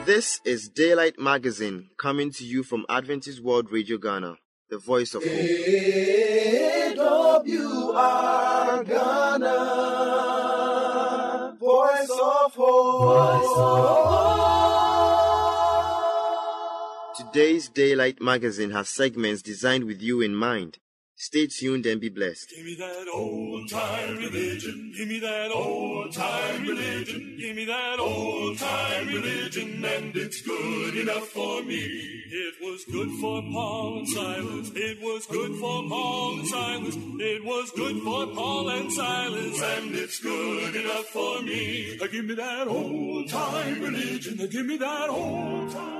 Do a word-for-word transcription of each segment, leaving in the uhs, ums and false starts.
This is Daylight Magazine, coming to you from Adventist World Radio Ghana, the voice of hope. A W R Ghana, voice of hope. Voice of hope. Today's Daylight Magazine has segments designed with you in mind. Stay tuned and be blessed. Give me that old-time religion. Give me that old-time religion. Give me that old-time religion, and it's good enough for me. It was good for Paul and Silas. It was good for Paul and Silas. It was good for Paul and Silas, and it's good enough for me. Give me that old-time religion. Give me that old-time.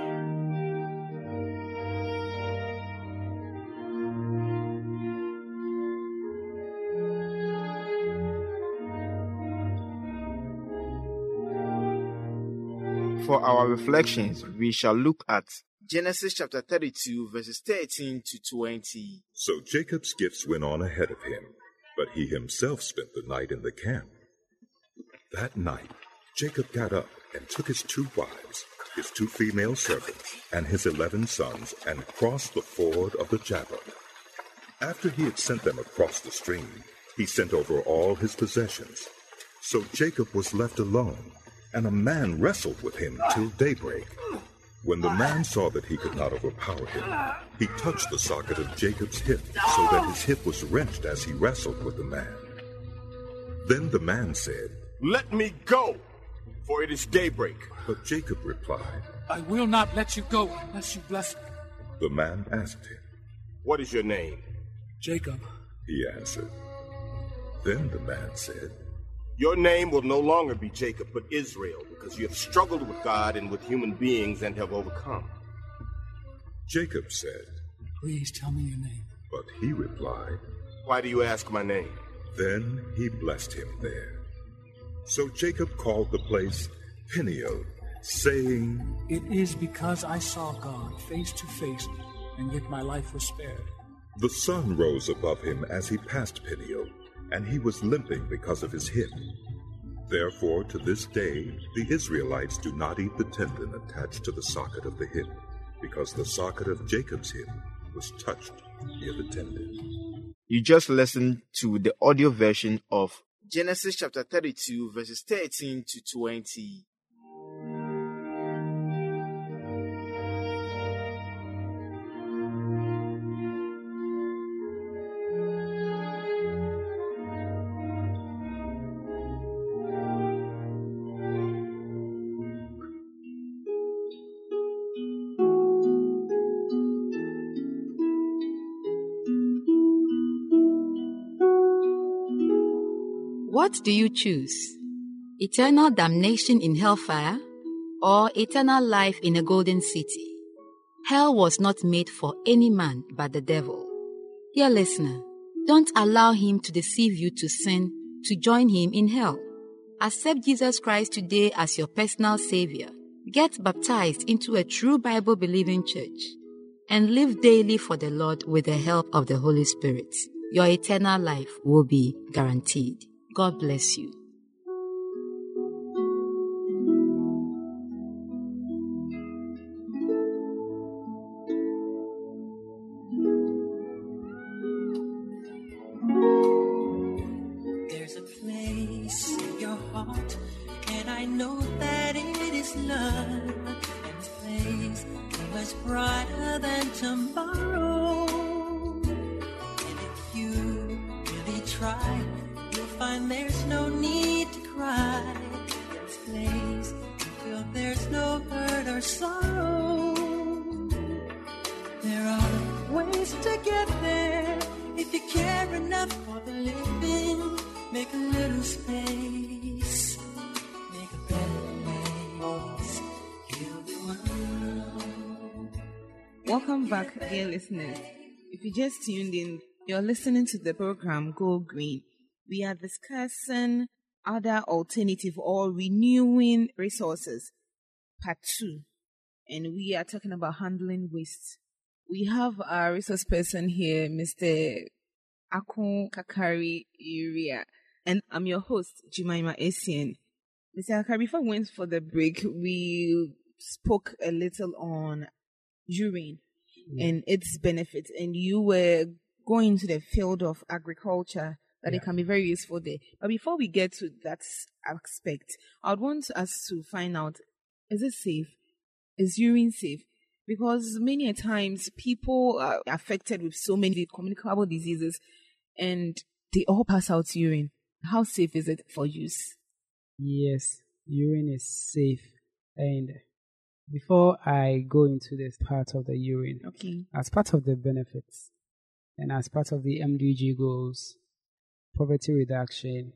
For our reflections, we shall look at Genesis chapter thirty-two, verses thirteen to twenty. So Jacob's gifts went on ahead of him, but he himself spent the night in the camp. That night, Jacob got up and took his two wives, his two female servants, and his eleven sons, and crossed the ford of the Jabbok. After he had sent them across the stream, he sent over all his possessions. So Jacob was left alone, and a man wrestled with him till daybreak. When the man saw that he could not overpower him, he touched the socket of Jacob's hip, so that his hip was wrenched as he wrestled with the man. Then the man said, "Let me go, for it is daybreak." But Jacob replied, "I will not let you go unless you bless me." The man asked him, "What is your name?" "Jacob," he answered. Then the man said, "Your name will no longer be Jacob, but Israel, because you have struggled with God and with human beings and have overcome." Jacob said, "Please tell me your name." But he replied, "Why do you ask my name?" Then he blessed him there. So Jacob called the place Peniel, saying, "It is because I saw God face to face, and yet my life was spared." The sun rose above him as he passed Peniel, and he was limping because of his hip. Therefore, to this day, the Israelites do not eat the tendon attached to the socket of the hip, because the socket of Jacob's hip was touched near the tendon. You just listened to the audio version of Genesis chapter thirty-two, verses thirteen to twenty. What do you choose? Eternal damnation in hellfire or eternal life in a golden city? Hell was not made for any man but the devil. Dear listener, don't allow him to deceive you to sin to join him in hell. Accept Jesus Christ today as your personal savior. Get baptized into a true Bible-believing church and live daily for the Lord with the help of the Holy Spirit. Your eternal life will be guaranteed. God bless you. There's a place in your heart, and I know that it is love, and this place is much brighter than tomorrow. And if you really try, you'll find there's no need to cry. This place, you feel there's no hurt or sorrow. There are ways to get there if you care enough for the living. Make a little space, make a better place. Heal the world. Welcome back, dear listeners. If you just tuned in, you're listening to the program Go Green. We are discussing other alternative or renewing resources, part two, and we are talking about handling waste. We have our resource person here, Mister Akon Kakari Area, and I'm your host, Jemima Essien. Mister Kakari, before we went for the break, we spoke a little on urine Yeah. and its benefits, and you were going to the field of agriculture, that Yeah. it can be very useful there. But before we get to that aspect, I'd want us to find out, is it safe? Is urine safe? Because many a times people are affected with so many communicable diseases and they all pass out urine. How safe is it for use? Yes, urine is safe. And before I go into this part of the urine, Okay. as part of the benefits and as part of the M D G goals, poverty reduction,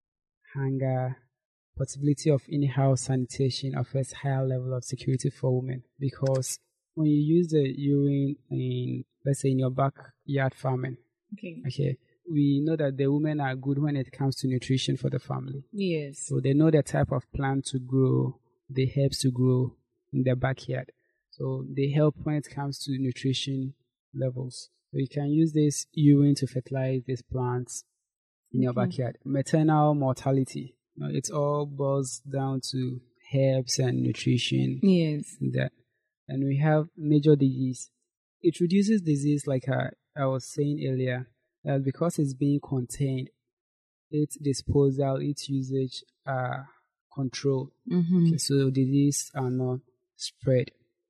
hunger, possibility of in-house sanitation offers higher level of security for women, because when you use the urine in, let's say, in your backyard farming, Okay. okay, we know that the women are good when it comes to nutrition for the family. Yes. So they know the type of plant to grow, the herbs to grow in their backyard. So they help when it comes to nutrition levels. So you can use this urine to fertilize these plants in your Okay. backyard. Maternal mortality, you know, it all boils down to herbs and nutrition. Yes. And that. And we have major disease. It reduces disease, like I, I was saying earlier, uh, because it's being contained. Its disposal, its usage are controlled. Mhm. Okay, so disease are not spread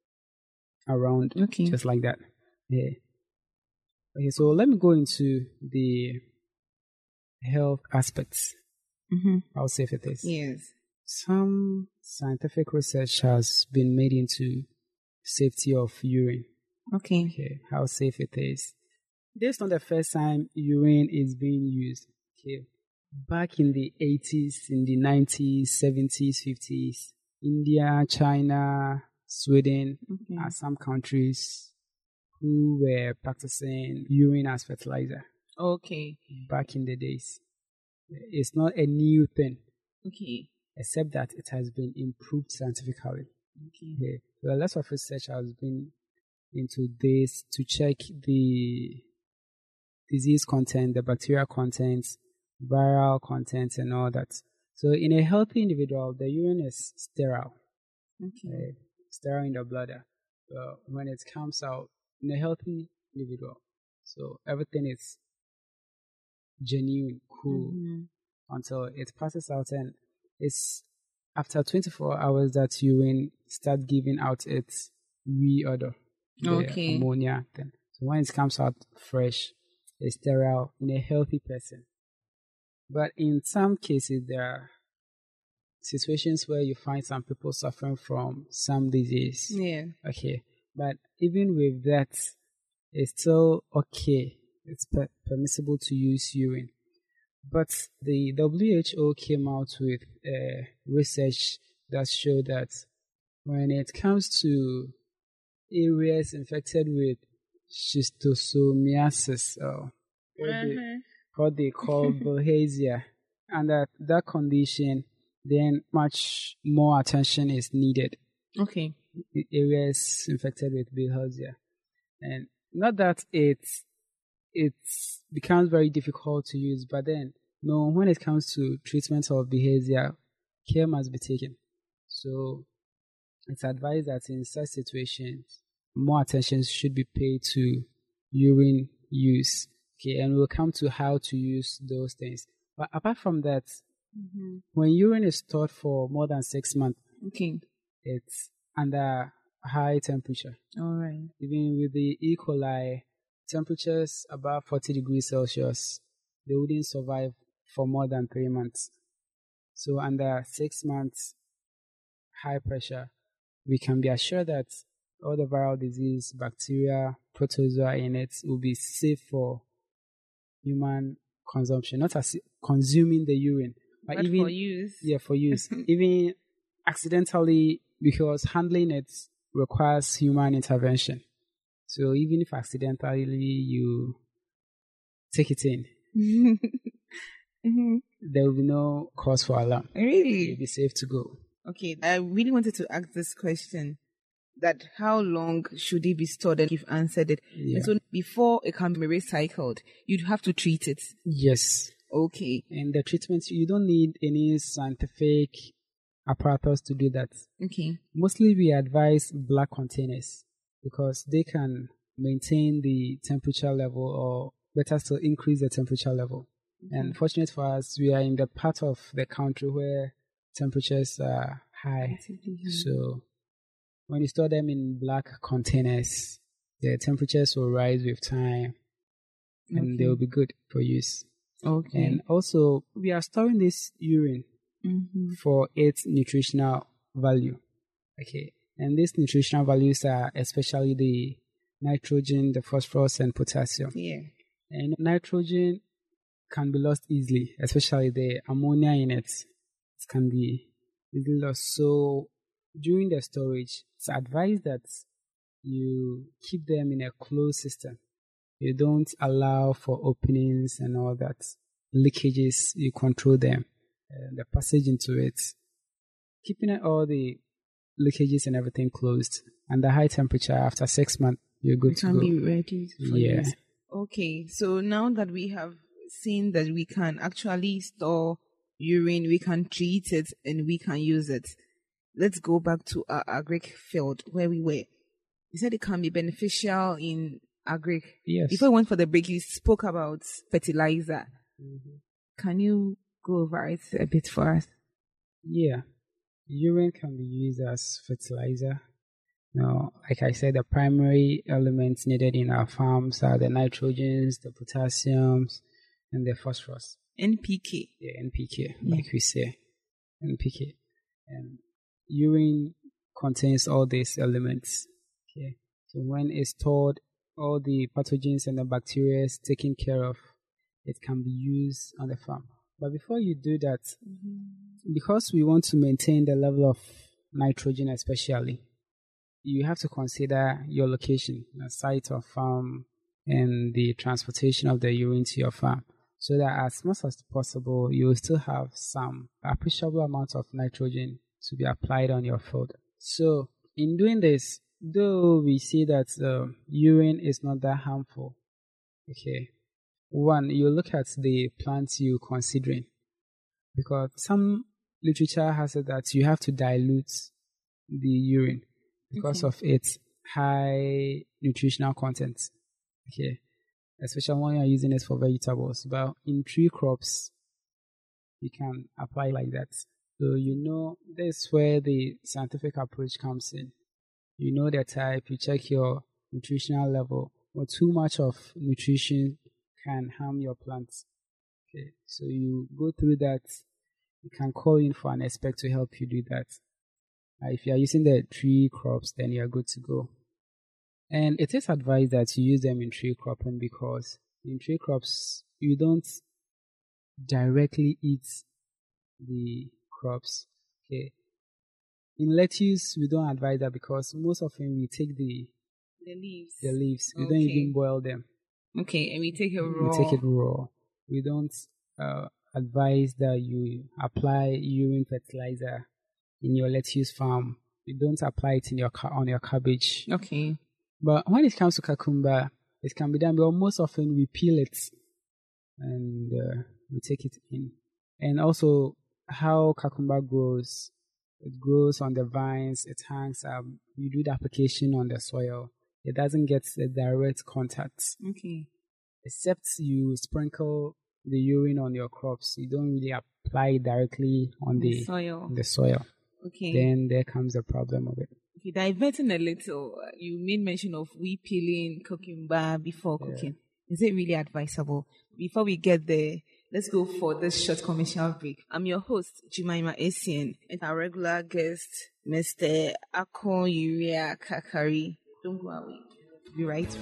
around Okay. just like that. Yeah. Okay, so let me go into the health aspects. Mm-hmm. How safe it is. Yes. Some scientific research has been made into safety of urine. Okay. Okay, how safe it is. This is not the first time urine is being used. Okay, back in the eighties, in the nineties, seventies, fifties, India, China, Sweden Okay. are some countries who were practicing urine as fertilizer Okay. back in the days. It's not a new thing, Okay. except that it has been improved scientifically. Okay. Yeah. So a lot of research has been into this to check the disease content, the bacterial content, viral content, and all that. So in a healthy individual, the urine is sterile, Okay. uh, sterile in the bladder. Uh, when it comes out in a healthy individual, so everything is genuine, cool, Mhm. until it passes out, and it's after twenty-four hours that urine start giving out its re-odor, the Okay. ammonia thing. So when it comes out fresh, it's sterile in a healthy person. But in some cases, there are situations where you find some people suffering from some disease. Yeah. Okay. But even with that, it's still okay. It's per- permissible to use urine. But the W H O came out with uh, research that showed that when it comes to areas infected with schistosomiasis, or what, Uh-huh. they, what they call bilharzia, and that that condition, then much more attention is needed. Okay. The areas infected with bilharzia, and not that it's it becomes very difficult to use, but then no, when it comes to treatment of bilharzia, care must be taken. So it's advised that in such situations, more attention should be paid to urine use. Okay, and we'll come to how to use those things. But apart from that, Mhm. when urine is stored for more than six months, Okay. it's under high temperature. All right. Even with the E. coli, temperatures above forty degrees Celsius, they wouldn't survive for more than three months. So under six months high pressure, we can be assured that all the viral disease, bacteria, protozoa in it will be safe for human consumption, not as consuming the urine, but, But even for use. yeah, for use, even accidentally, because handling it requires human intervention. So even if accidentally you take it in, Mhm. there will be no cause for alarm. Really? It'll be safe to go. Okay. I really wanted to ask this question, that how long should it be stored, and you've answered it. Yeah. And so before it can be recycled, you'd have to treat it. Yes. Okay. And the treatment, you don't need any scientific apparatus to do that. Okay. Mostly we advise black containers because they can maintain the temperature level, or better still increase the temperature level. Okay. And fortunate for us, we are in the part of the country where temperatures are high. So when you store them in black containers, the temperatures will rise with time and okay. they will be good for use. Okay. And also, we are storing this urine mm-hmm. for its nutritional value. Okay. And these nutritional values are especially the nitrogen, the phosphorus, and potassium. Yeah. And nitrogen can be lost easily, especially the ammonia in it. It can be easily lost. So during the storage, it's advised that you keep them in a closed system. You don't allow for openings and all that. Leakages, you control them. Uh, the passage into it. Keeping all the leakages and everything closed. And the high temperature, after six months, you're good you to can go. be ready for yeah. this. Okay, so now that we have seen that we can actually store urine, we can treat it, and we can use it, let's go back to our agric field where we were. You said it can be beneficial in agric. Yes. Before we went for the break, you spoke about fertilizer. Mm-hmm. Can you go over it a bit for us? Yeah. Urine can be used as fertilizer. Now, like I said, the primary elements needed in our farms are the nitrogens, the potassiums, and the phosphorus. N P K. Yeah, N P K, yeah. like we say. N P K. And urine contains all these elements. Okay. So when it's stored, all the pathogens and the bacteria is taken care of. It can be used on the farm. But before you do that, mm-hmm. because we want to maintain the level of nitrogen especially, you have to consider your location, the site of farm, and the transportation of the urine to your farm, so that as much as possible, you will still have some appreciable amount of nitrogen to be applied on your field. So in doing this, though we see that uh, urine is not that harmful, okay, one, you look at the plants you're considering, because some literature has said that you have to dilute the urine because okay. of its high nutritional content. Okay, especially when you're using it for vegetables. But in tree crops, you can apply like that. So you know that's where the scientific approach comes in. You know the type, you check your nutritional level. Or too much of nutrition can harm your plants. Okay, so you go through that. You can call in for an expert to help you do that. Uh, if you are using the tree crops, then you are good to go. And it is advised that you use them in tree cropping because in tree crops, you don't directly eat the crops. Okay. In lettuce, we don't advise that because most often we take the the leaves. The leaves. We okay. don't even boil them. Okay, and we take it raw. We take it raw. We don't uh, advise that you apply urine fertilizer in your lettuce farm. You don't apply it in your on your cabbage. Okay. But when it comes to cucumber, it can be done. But most often we peel it and uh, we take it in. And also how cucumber grows. It grows on the vines. It hangs up. You do the application on the soil. It doesn't get a direct contact. Okay. Except you sprinkle the urine on your crops. You don't really apply it directly on the, the soil. On the soil. Okay. Then there comes the problem of it. Okay, diverting a little, you made mention of we peeling cucumber before yeah. cooking. Is it really advisable? Before we get there, let's go for this short commercial break. I'm your host, Jemima Essien, and our regular guest, Mister Ako Uria Kakari. Don't go away. Be right.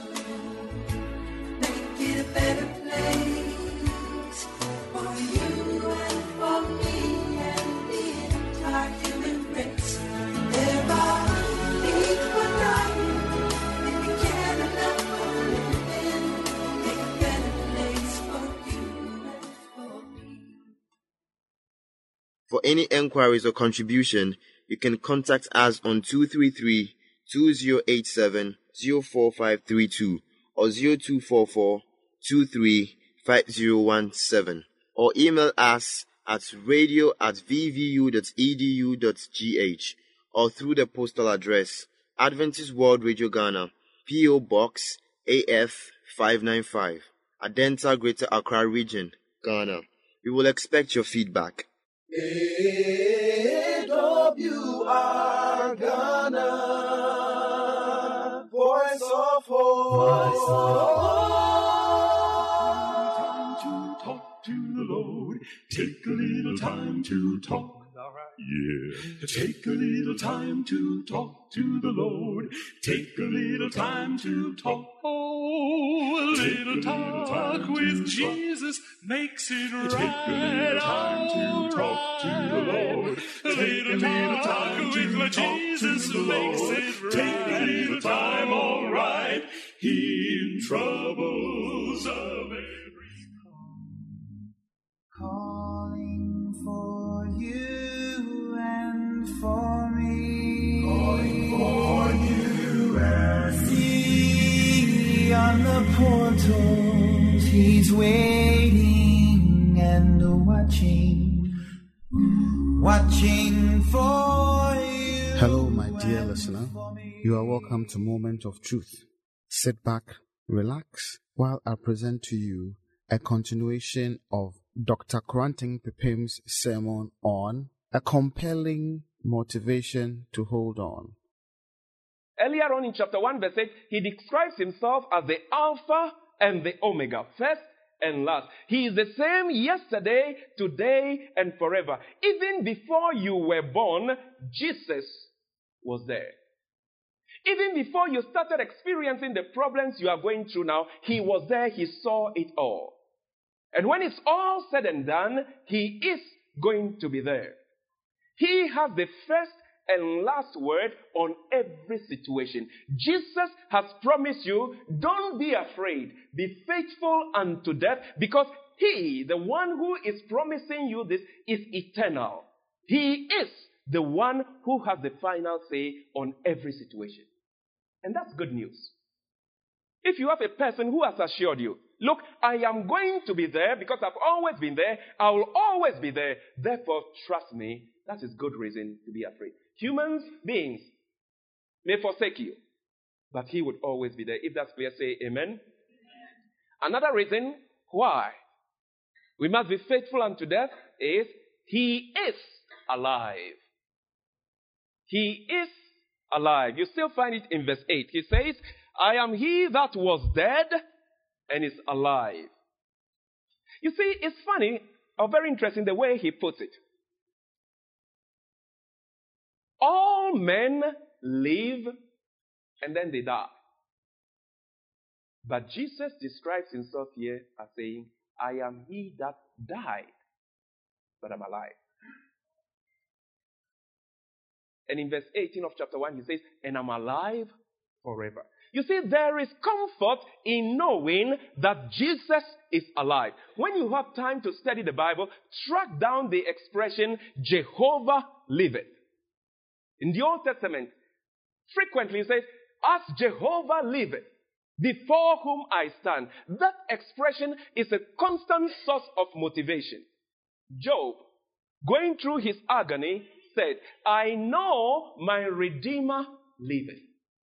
Make it a better place for you and for me and the entire human race. There are equal rights, and you can't enough living. Make a better place for you and for me. For any enquiries or contribution, you can contact us on two three three, two zero eight seven, zero four five three two or zero two four four, two three five zero one seven or email us at radio at v v u dot e d u dot g h or through the postal address Adventist World Radio Ghana, P O Box A F five ninety-five, Adenta, Greater Accra Region, Ghana. We will expect your feedback. A W R Ghana, Voice of Hope. Voice of Hope. To the Lord, take a little time to talk. Yeah. Take a little time to talk to the Lord. Take a little time to talk. Oh, a little talk with Jesus makes it right. Take a little time to talk to the Lord. A little talk with my Jesus makes it right. Take a little time, all right. In troubles of every kind. Calling for you and for me. Calling for you and see on the portals. He's waiting and watching, watching for you. Hello, my dear listener. You are welcome to Moment of Truth. Sit back, relax, while I present to you a continuation of Doctor Koranting Pepim's sermon on a compelling motivation to hold on. Earlier on in chapter one, verse eight, he describes himself as the Alpha and the Omega, first and last. He is the same yesterday, today, and forever. Even before you were born, Jesus was there. Even before you started experiencing the problems you are going through now, he was there, he saw it all. And when it's all said and done, he is going to be there. He has the first and last word on every situation. Jesus has promised you, don't be afraid. Be faithful unto death, because he, the one who is promising you this, is eternal. He is the one who has the final say on every situation. And that's good news. If you have a person who has assured you, look, I am going to be there because I've always been there, I will always be there, therefore trust me, that is good reason to be afraid. Human beings may forsake you, but he would always be there. If that's clear, say amen. Another reason why we must be faithful unto death is he is alive. He is alive. You still find it in verse eight. He says, I am he that was dead and is alive. You see, it's funny or very interesting the way he puts it. All men live and then they die. But Jesus describes himself here as saying, I am he that died, but I'm alive. And in verse eighteen of chapter one, he says, and I'm alive forever. You see, there is comfort in knowing that Jesus is alive. When you have time to study the Bible, track down the expression, Jehovah liveth. In the Old Testament, frequently it says, as Jehovah liveth, before whom I stand. That expression is a constant source of motivation. Job, going through his agony, said, I know my Redeemer liveth.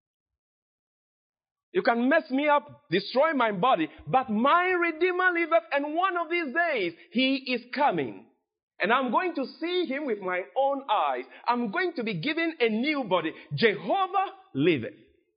You can mess me up, destroy my body, but my Redeemer liveth, and one of these days he is coming. And I'm going to see him with my own eyes. I'm going to be given a new body. Jehovah liveth.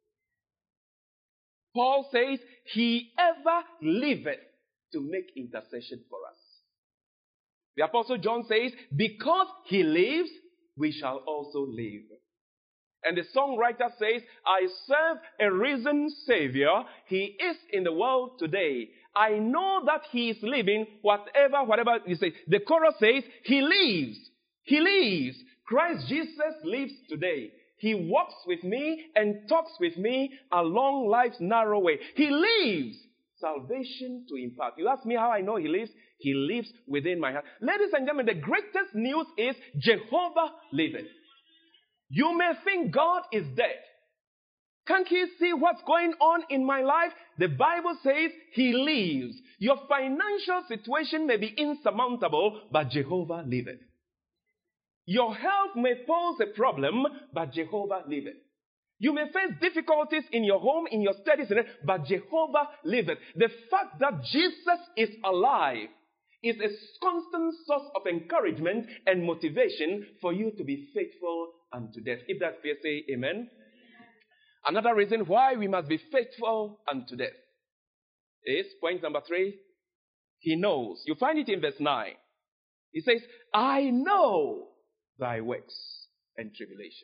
Paul says, he ever liveth to make intercession for us. The Apostle John says, because he lives, we shall also live. And the songwriter says, I serve a risen Savior. He is in the world today. I know that he is living, whatever, whatever you say. The chorus says, he lives. He lives. Christ Jesus lives today. He walks with me and talks with me along life's narrow way. He lives. Salvation to impart. You ask me how I know he lives? He lives within my heart. Ladies and gentlemen, the greatest news is Jehovah liveth. You may think God is dead. Can't he see what's going on in my life? The Bible says he lives. Your financial situation may be insurmountable, but Jehovah liveth. Your health may pose a problem, but Jehovah liveth. You may face difficulties in your home, in your studies, but Jehovah liveth. The fact that Jesus is alive is a constant source of encouragement and motivation for you to be faithful unto death. If that's fair, say amen. Another reason why we must be faithful unto death is, point number three, he knows. You find it in verse nine. He says, I know thy works and tribulation.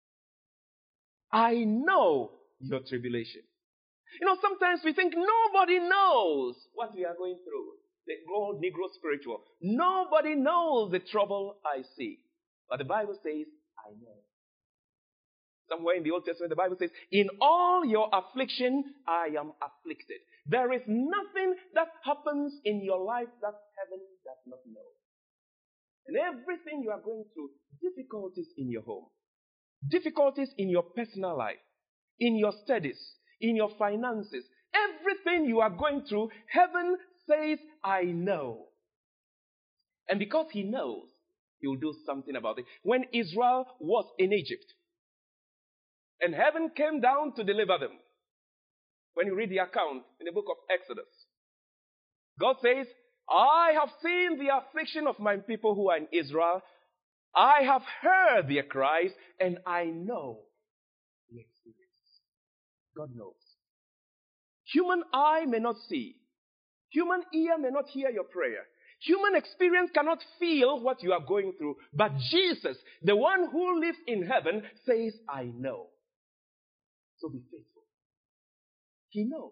I know your tribulation. You know, sometimes we think nobody knows what we are going through. The old Negro spiritual. Nobody knows the trouble I see. But the Bible says, I know. Somewhere in the Old Testament, the Bible says, in all your affliction, I am afflicted. There is nothing that happens in your life that heaven does not know. And everything you are going through, difficulties in your home, difficulties in your personal life, in your studies, in your finances, everything you are going through, heaven says, I know. And because he knows, he will do something about it. When Israel was in Egypt, and heaven came down to deliver them, when you read the account in the book of Exodus, God says, I have seen the affliction of my people who are in Israel. I have heard their cries, and I know the experiences. God knows. Human eye may not see. Human ear may not hear your prayer. Human experience cannot feel what you are going through. But Jesus, the one who lives in heaven, says, I know. So be faithful. He knows.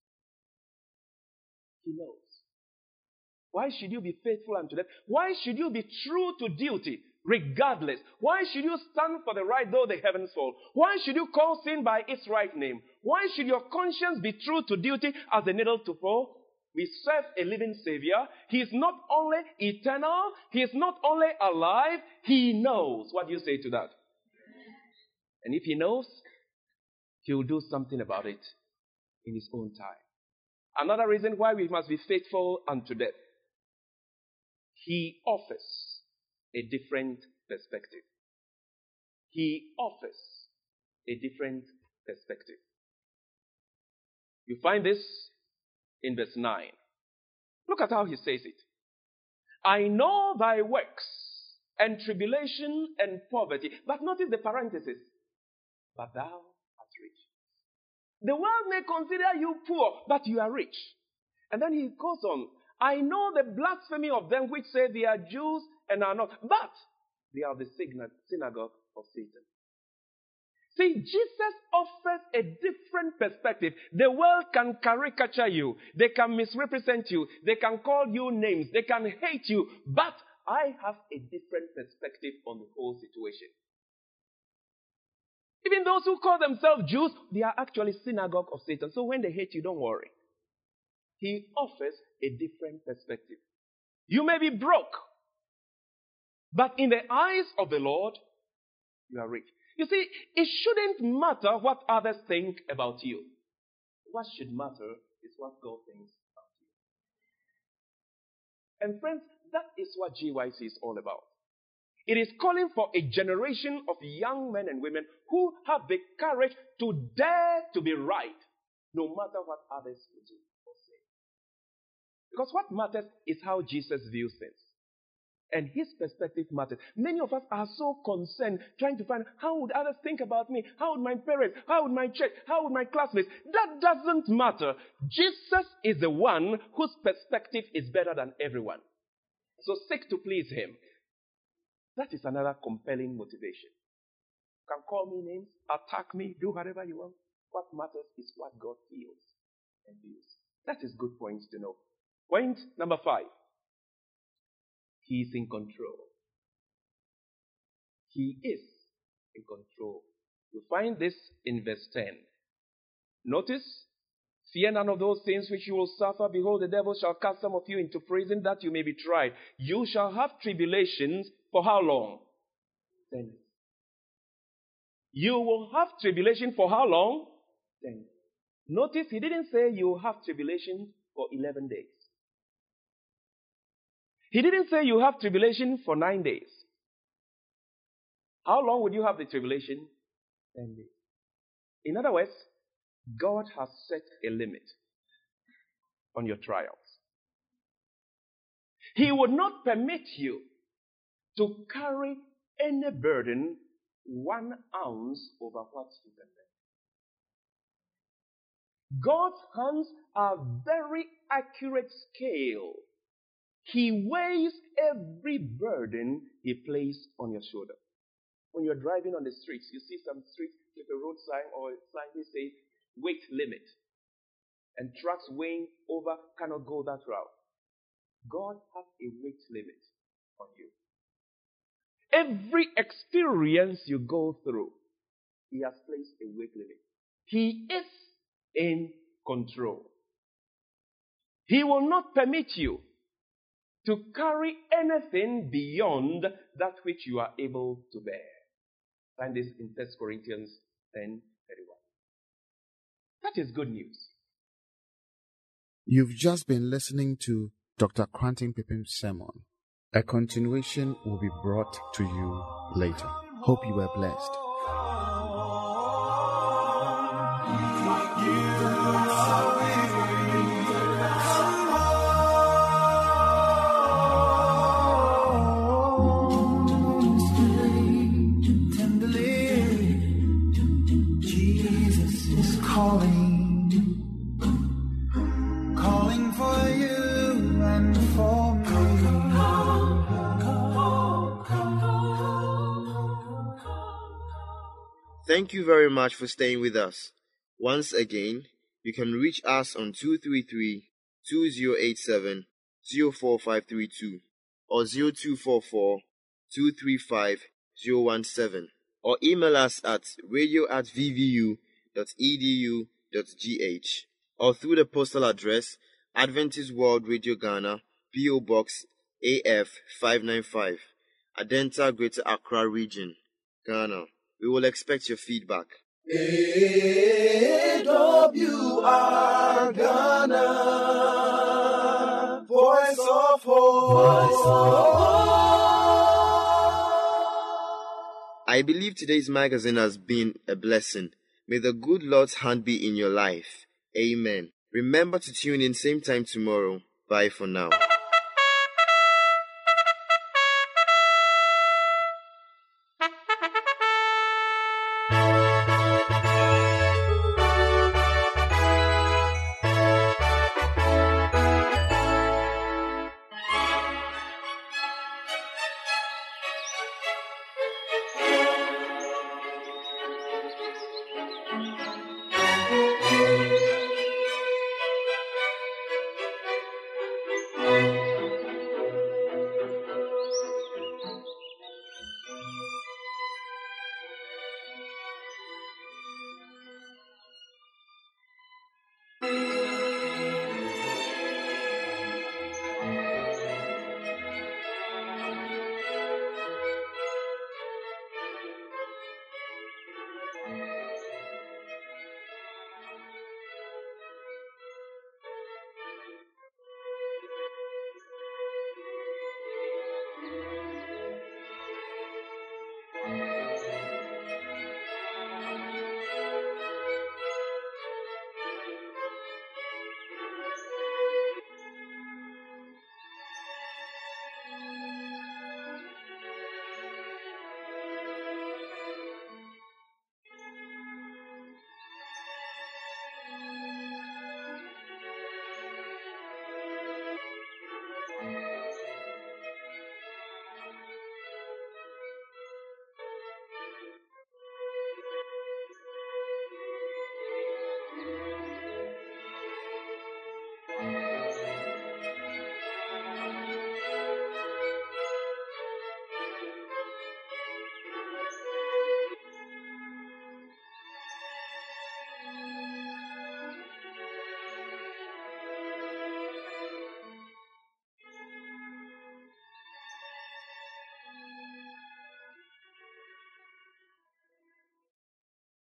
He knows. Why should you be faithful unto death? Why should you be true to duty regardless? Why should you stand for the right though the heavens fall? Why should you call sin by its right name? Why should your conscience be true to duty as a needle to fall? We serve a living Savior. He is not only eternal, He is not only alive, He knows. What do you say to that? And if He knows, He will do something about it in His own time. Another reason why we must be faithful unto death. He offers a different perspective. He offers a different perspective. You find this in verse nine. Look at how he says it. I know thy works and tribulation and poverty. But notice the parenthesis. But thou art rich. The world may consider you poor, but you are rich. And then he goes on. I know the blasphemy of them which say they are Jews and are not, but they are the synagogue of Satan. See, Jesus offers a different perspective. The world can caricature you. They can misrepresent you. They can call you names. They can hate you. But I have a different perspective on the whole situation. Even those who call themselves Jews, they are actually synagogue of Satan. So when they hate you, don't worry. He offers a different perspective. You may be broke, but in the eyes of the Lord, you are rich. You see, it shouldn't matter what others think about you. What should matter is what God thinks about you. And friends, that is what G Y C is all about. It is calling for a generation of young men and women who have the courage to dare to be right, no matter what others will do or say. Because what matters is how Jesus views things. And his perspective matters. Many of us are so concerned trying to find how would others think about me? How would my parents? How would my church? How would my classmates? That doesn't matter. Jesus is the one whose perspective is better than everyone. So seek to please him. That is another compelling motivation. You can call me names, attack me, do whatever you want. What matters is what God feels and views. That is good point to know. Point number five. He is in control. He is in control. You find this in verse ten. Notice, fear none of those things which you will suffer. Behold, the devil shall cast some of you into prison that you may be tried. You shall have tribulations for how long? Ten. You will have tribulation for how long? Then notice he didn't say you will have tribulation for eleven days. He didn't say you have tribulation for nine days. How long would you have the tribulation? Ten days. In other words, God has set a limit on your trials. He would not permit you to carry any burden one ounce over what you can bear. God's hands are very accurate scale. He weighs every burden he places on your shoulder. When you're driving on the streets, you see some streets with a road sign or a sign that says weight limit. And trucks weighing over cannot go that route. God has a weight limit on you. Every experience you go through, he has placed a weight limit. He is in control. He will not permit you to carry anything beyond that which you are able to bear. Find this in First Corinthians ten thirty-one. That is good news. You've just been listening to Doctor Quanting Pipim's sermon. A continuation will be brought to you later. Hope you were blessed. Jesus is calling, calling for you and for me. Thank you very much for staying with us. Once again, you can reach us on two three three, two zero eight seven, zero four five three two or zero two four four, two three five, zero one seven or email us at radio at v v u dot e d u dot g h or through the postal address Adventist World Radio Ghana, P O Box A F five nine five, Adenta, Greater Accra Region, Ghana. We will expect your feedback. A W R Ghana, Voice of Hope. Voice of Hope. I believe today's magazine has been a blessing. May the good Lord's hand be in your life. Amen. Remember to tune in same time tomorrow. Bye for now.